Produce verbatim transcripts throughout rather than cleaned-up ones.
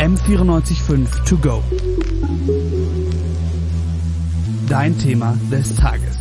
M vierundneunzig Komma fünf To Go. Dein Thema des Tages.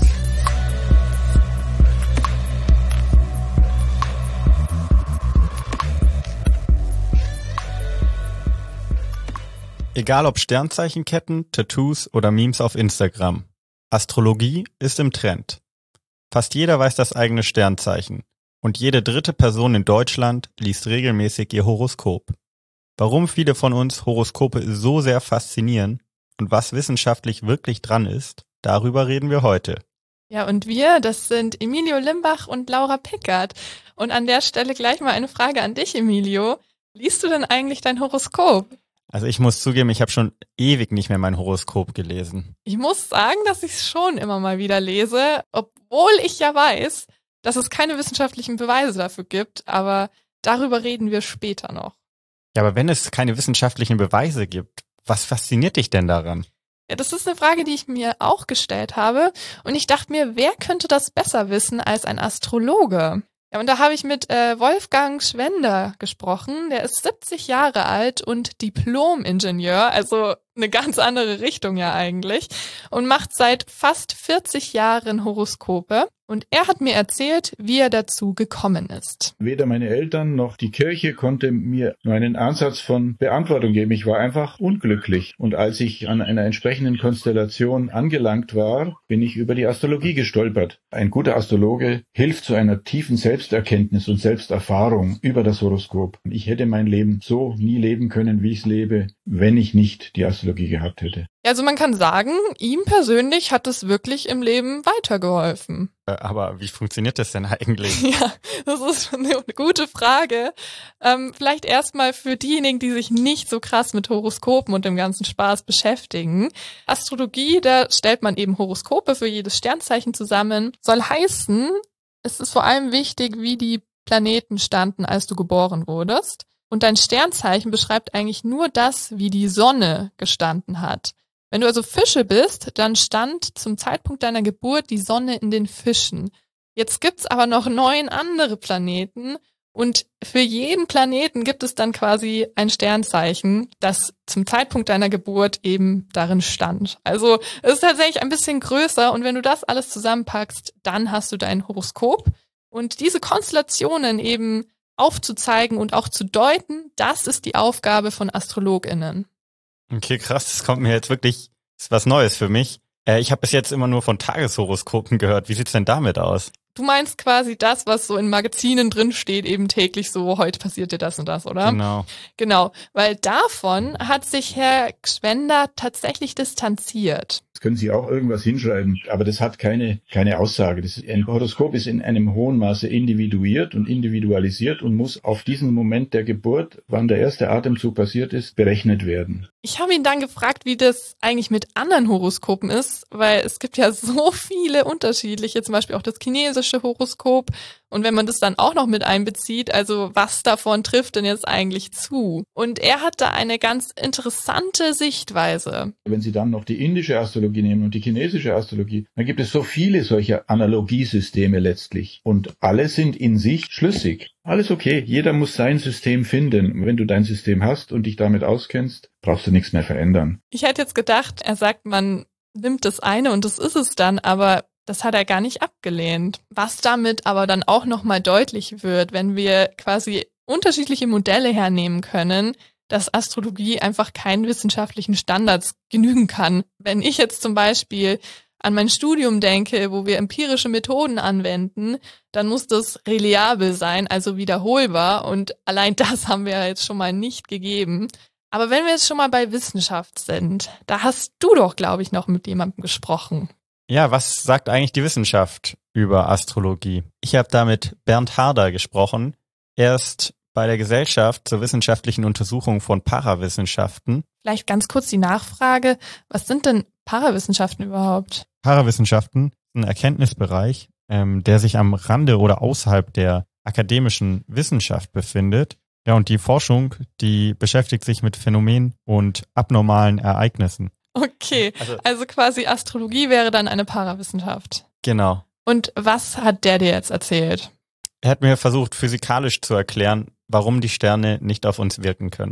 Egal ob Sternzeichenketten, Tattoos oder Memes auf Instagram. Astrologie ist im Trend. Fast jeder weiß das eigene Sternzeichen und jede dritte Person in Deutschland liest regelmäßig ihr Horoskop. Warum viele von uns Horoskope so sehr faszinieren und was wissenschaftlich wirklich dran ist, darüber reden wir heute. Ja, und wir, das sind Emilio Limbach und Laura Pickert. Und an der Stelle gleich mal eine Frage an dich, Emilio. Liest du denn eigentlich dein Horoskop? Also ich muss zugeben, ich habe schon ewig nicht mehr mein Horoskop gelesen. Ich muss sagen, dass ich es schon immer mal wieder lese, obwohl ich ja weiß, dass es keine wissenschaftlichen Beweise dafür gibt, aber darüber reden wir später noch. Ja, aber wenn es keine wissenschaftlichen Beweise gibt, was fasziniert dich denn daran? Ja, das ist eine Frage, die ich mir auch gestellt habe und ich dachte mir, wer könnte das besser wissen als ein Astrologe? Ja, und da habe ich mit äh, Wolfgang Schwender gesprochen. Der ist siebzig Jahre alt und Diplom-Ingenieur, also eine ganz andere Richtung ja eigentlich, und macht seit fast vierzig Jahren Horoskope. Und er hat mir erzählt, wie er dazu gekommen ist. Weder meine Eltern noch die Kirche konnte mir nur einen Ansatz von Beantwortung geben. Ich war einfach unglücklich. Und als ich an einer entsprechenden Konstellation angelangt war, bin ich über die Astrologie gestolpert. Ein guter Astrologe hilft zu einer tiefen Selbsterkenntnis und Selbsterfahrung über das Horoskop. Ich hätte mein Leben so nie leben können, wie ich es lebe, wenn ich nicht die Astrologie gehabt hätte. Also man kann sagen, ihm persönlich hat es wirklich im Leben weitergeholfen. Aber wie funktioniert das denn eigentlich? Ja, das ist eine gute Frage. Ähm, vielleicht erstmal für diejenigen, die sich nicht so krass mit Horoskopen und dem ganzen Spaß beschäftigen. Astrologie, da stellt man eben Horoskope für jedes Sternzeichen zusammen. Soll heißen, es ist vor allem wichtig, wie die Planeten standen, als du geboren wurdest. Und dein Sternzeichen beschreibt eigentlich nur das, wie die Sonne gestanden hat. Wenn du also Fische bist, dann stand zum Zeitpunkt deiner Geburt die Sonne in den Fischen. Jetzt gibt's aber noch neun andere Planeten und für jeden Planeten gibt es dann quasi ein Sternzeichen, das zum Zeitpunkt deiner Geburt eben darin stand. Also es ist tatsächlich ein bisschen größer und wenn du das alles zusammenpackst, dann hast du dein Horoskop. Und diese Konstellationen eben aufzuzeigen und auch zu deuten, das ist die Aufgabe von AstrologInnen. Okay, krass, das kommt mir jetzt wirklich, das ist was Neues für mich. Äh, ich habe bis jetzt immer nur von Tageshoroskopen gehört. Wie sieht's denn damit aus? Du meinst quasi das, was so in Magazinen drin steht, eben täglich so, heute passiert dir das und das, oder? Genau. Genau, weil davon hat sich Herr Gschwender tatsächlich distanziert. Das können Sie auch irgendwas hinschreiben, aber das hat keine keine Aussage. Das, ein Horoskop ist in einem hohen Maße individuiert und individualisiert und muss auf diesen Moment der Geburt, wann der erste Atemzug passiert ist, berechnet werden. Ich habe ihn dann gefragt, wie das eigentlich mit anderen Horoskopen ist, weil es gibt ja so viele unterschiedliche, zum Beispiel auch das chinesische Horoskop. Und wenn man das dann auch noch mit einbezieht, also was davon trifft denn jetzt eigentlich zu? Und er hat da eine ganz interessante Sichtweise. Wenn Sie dann noch die indische Astrologie nehmen und die chinesische Astrologie, dann gibt es so viele solcher Analogiesysteme letztlich. Und alle sind in sich schlüssig. Alles okay, jeder muss sein System finden. Wenn du dein System hast und dich damit auskennst, brauchst du nichts mehr verändern. Ich hätte jetzt gedacht, er sagt, man nimmt das eine und das ist es dann, aber das hat er gar nicht abgelehnt. Was damit aber dann auch nochmal deutlich wird, wenn wir quasi unterschiedliche Modelle hernehmen können, dass Astrologie einfach keinen wissenschaftlichen Standards genügen kann. Wenn ich jetzt zum Beispiel an mein Studium denke, wo wir empirische Methoden anwenden, dann muss das reliabel sein, also wiederholbar. Und allein das haben wir ja jetzt schon mal nicht gegeben. Aber wenn wir jetzt schon mal bei Wissenschaft sind, da hast du doch, glaube ich, noch mit jemandem gesprochen. Ja, was sagt eigentlich die Wissenschaft über Astrologie? Ich habe da mit Bernd Harder gesprochen. Er ist bei der Gesellschaft zur wissenschaftlichen Untersuchung von Parawissenschaften. Vielleicht ganz kurz die Nachfrage, was sind denn Parawissenschaften überhaupt? Parawissenschaften ist ein Erkenntnisbereich, ähm, der sich am Rande oder außerhalb der akademischen Wissenschaft befindet. Ja, und die Forschung, die beschäftigt sich mit Phänomenen und abnormalen Ereignissen. Okay, also, also quasi Astrologie wäre dann eine Parawissenschaft. Genau. Und was hat der dir jetzt erzählt? Er hat mir versucht, physikalisch zu erklären, warum die Sterne nicht auf uns wirken können.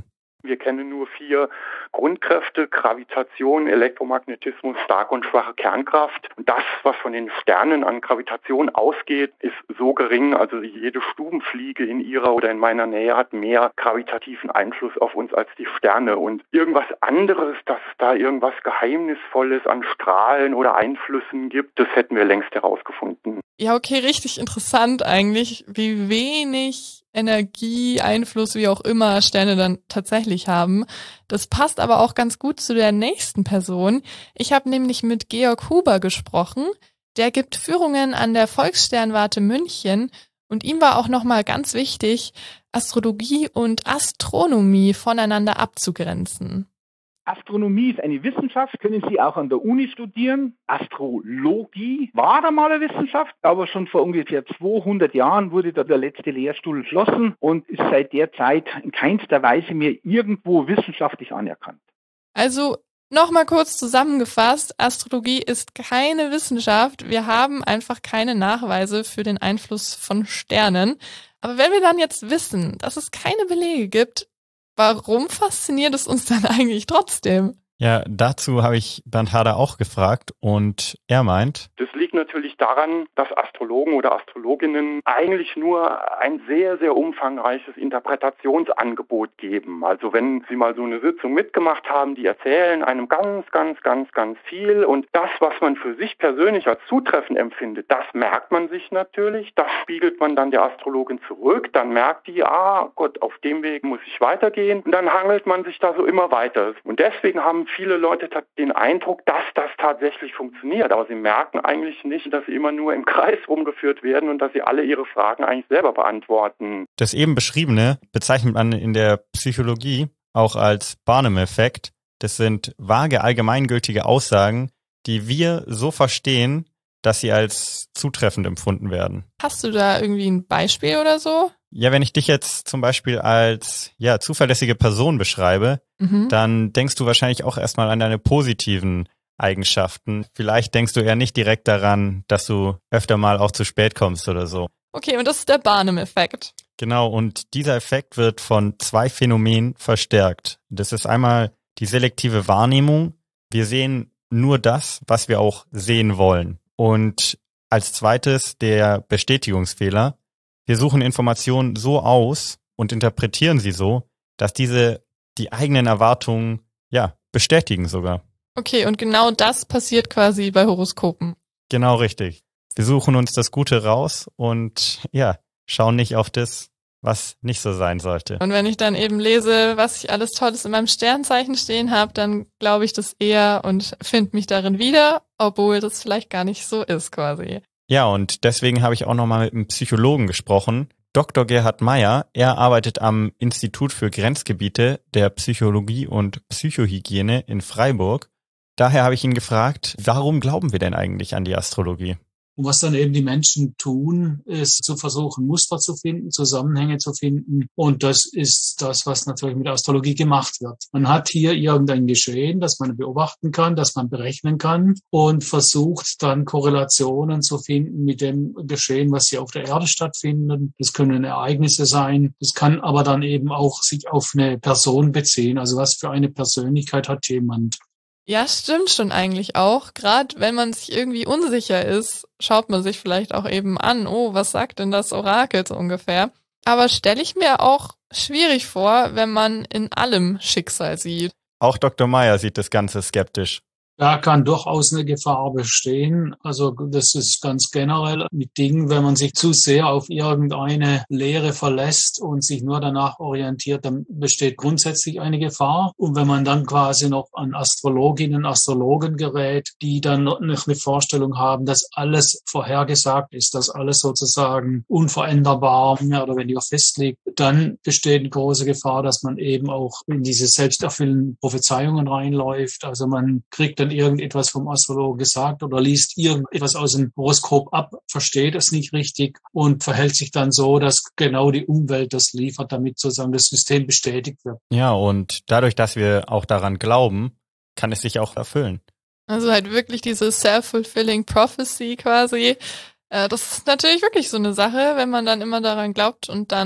Wir kennen nur vier Grundkräfte: Gravitation, Elektromagnetismus, starke und schwache Kernkraft. Und das, was von den Sternen an Gravitation ausgeht, ist so gering. Also jede Stubenfliege in ihrer oder in meiner Nähe hat mehr gravitativen Einfluss auf uns als die Sterne. Und irgendwas anderes, dass es da irgendwas Geheimnisvolles an Strahlen oder Einflüssen gibt, das hätten wir längst herausgefunden. Ja, okay, richtig interessant eigentlich, wie wenig Energie, Einfluss, wie auch immer Sterne dann tatsächlich haben. Das passt aber auch ganz gut zu der nächsten Person. Ich habe nämlich mit Georg Huber gesprochen. Der gibt Führungen an der Volkssternwarte München und ihm war auch nochmal ganz wichtig, Astrologie und Astronomie voneinander abzugrenzen. Astronomie ist eine Wissenschaft, können Sie auch an der Uni studieren. Astrologie war einmal eine Wissenschaft, aber schon vor ungefähr zweihundert Jahren wurde da der letzte Lehrstuhl geschlossen und ist seit der Zeit in keinster Weise mehr irgendwo wissenschaftlich anerkannt. Also nochmal kurz zusammengefasst, Astrologie ist keine Wissenschaft. Wir haben einfach keine Nachweise für den Einfluss von Sternen. Aber wenn wir dann jetzt wissen, dass es keine Belege gibt, warum fasziniert es uns dann eigentlich trotzdem? Ja, dazu habe ich Bernd Hader auch gefragt und er meint, das liegt natürlich daran, dass Astrologen oder Astrologinnen eigentlich nur ein sehr, sehr umfangreiches Interpretationsangebot geben. Also wenn Sie mal so eine Sitzung mitgemacht haben, die erzählen einem ganz, ganz, ganz, ganz viel und das, was man für sich persönlich als zutreffend empfindet, das merkt man sich natürlich, das spiegelt man dann der Astrologin zurück, dann merkt die, ah Gott, auf dem Weg muss ich weitergehen und dann hangelt man sich da so immer weiter. Und deswegen haben viele Leute den Eindruck, dass das tatsächlich funktioniert, aber sie merken eigentlich nicht, dass sie immer nur im Kreis rumgeführt werden und dass sie alle ihre Fragen eigentlich selber beantworten. Das eben Beschriebene bezeichnet man in der Psychologie auch als Barnum-Effekt. Das sind vage allgemeingültige Aussagen, die wir so verstehen, dass sie als zutreffend empfunden werden. Hast du da irgendwie ein Beispiel oder so? Ja, wenn ich dich jetzt zum Beispiel als ja zuverlässige Person beschreibe, mhm. dann denkst du wahrscheinlich auch erstmal an deine positiven Eigenschaften. Vielleicht denkst du eher nicht direkt daran, dass du öfter mal auch zu spät kommst oder so. Okay, und das ist der Barnum-Effekt. Genau, und dieser Effekt wird von zwei Phänomenen verstärkt. Das ist einmal die selektive Wahrnehmung. Wir sehen nur das, was wir auch sehen wollen. Und als zweites der Bestätigungsfehler. Wir suchen Informationen so aus und interpretieren sie so, dass diese die eigenen Erwartungen ja bestätigen sogar. Okay, und genau das passiert quasi bei Horoskopen. Genau richtig. Wir suchen uns das Gute raus und ja, schauen nicht auf das, was nicht so sein sollte. Und wenn ich dann eben lese, was ich alles Tolles in meinem Sternzeichen stehen habe, dann glaube ich das eher und finde mich darin wieder, obwohl das vielleicht gar nicht so ist quasi. Ja, und deswegen habe ich auch nochmal mit einem Psychologen gesprochen, Doktor Gerhard Meyer. Er arbeitet am Institut für Grenzgebiete der Psychologie und Psychohygiene in Freiburg. Daher habe ich ihn gefragt, warum glauben wir denn eigentlich an die Astrologie? Und was dann eben die Menschen tun, ist zu versuchen, Muster zu finden, Zusammenhänge zu finden. Und das ist das, was natürlich mit Astrologie gemacht wird. Man hat hier irgendein Geschehen, das man beobachten kann, das man berechnen kann und versucht dann Korrelationen zu finden mit dem Geschehen, was hier auf der Erde stattfindet. Das können Ereignisse sein. Das kann aber dann eben auch sich auf eine Person beziehen. Also was für eine Persönlichkeit hat jemand? Ja, stimmt schon eigentlich auch. Gerade wenn man sich irgendwie unsicher ist, schaut man sich vielleicht auch eben an, oh, was sagt denn das Orakel so ungefähr? Aber stelle ich mir auch schwierig vor, wenn man in allem Schicksal sieht. Auch Doktor Meyer sieht das Ganze skeptisch. Da kann durchaus eine Gefahr bestehen. Also das ist ganz generell mit Dingen, wenn man sich zu sehr auf irgendeine Lehre verlässt und sich nur danach orientiert, dann besteht grundsätzlich eine Gefahr. Und wenn man dann quasi noch an Astrologinnen, Astrologen gerät, die dann noch eine Vorstellung haben, dass alles vorhergesagt ist, dass alles sozusagen unveränderbar mehr oder weniger festliegt, dann besteht eine große Gefahr, dass man eben auch in diese selbsterfüllenden Prophezeiungen reinläuft. Also man kriegt dann irgendetwas vom Astrologen gesagt oder liest irgendetwas aus dem Horoskop ab, versteht es nicht richtig und verhält sich dann so, dass genau die Umwelt das liefert, damit sozusagen das System bestätigt wird. Ja, und dadurch, dass wir auch daran glauben, kann es sich auch erfüllen. Also halt wirklich diese self-fulfilling prophecy quasi. Das ist natürlich wirklich so eine Sache, wenn man dann immer daran glaubt und dann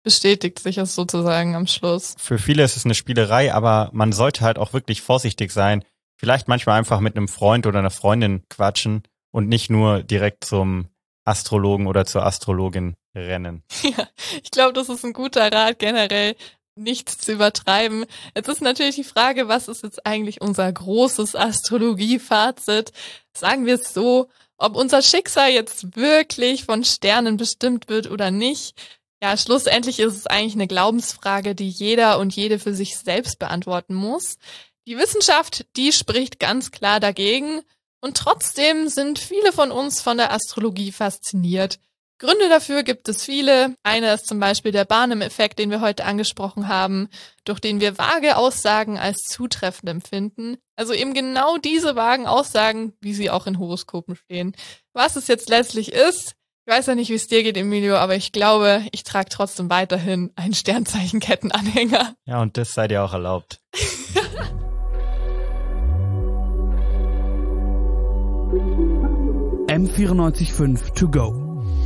bestätigt sich es sozusagen am Schluss. Für viele ist es eine Spielerei, aber man sollte halt auch wirklich vorsichtig sein. Vielleicht manchmal einfach mit einem Freund oder einer Freundin quatschen und nicht nur direkt zum Astrologen oder zur Astrologin rennen. Ja, ich glaube, das ist ein guter Rat generell, nichts zu übertreiben. Jetzt ist natürlich die Frage, was ist jetzt eigentlich unser großes Astrologie-Fazit? Sagen wir es so, ob unser Schicksal jetzt wirklich von Sternen bestimmt wird oder nicht. Ja, schlussendlich ist es eigentlich eine Glaubensfrage, die jeder und jede für sich selbst beantworten muss. Die Wissenschaft, die spricht ganz klar dagegen und trotzdem sind viele von uns von der Astrologie fasziniert. Gründe dafür gibt es viele. Einer ist zum Beispiel der Barnum-Effekt, den wir heute angesprochen haben, durch den wir vage Aussagen als zutreffend empfinden. Also eben genau diese vagen Aussagen, wie sie auch in Horoskopen stehen. Was es jetzt letztlich ist, ich weiß ja nicht, wie es dir geht, Emilio, aber ich glaube, ich trage trotzdem weiterhin einen Sternzeichenkettenanhänger. Ja, und das sei dir auch erlaubt. M vierundneunzig Komma fünf to go.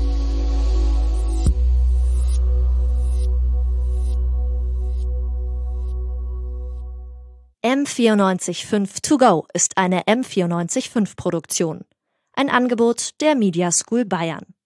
M vierundneunzig Komma fünf to go ist eine M vierundneunzig Komma fünf Produktion. Ein Angebot der Media School Bayern.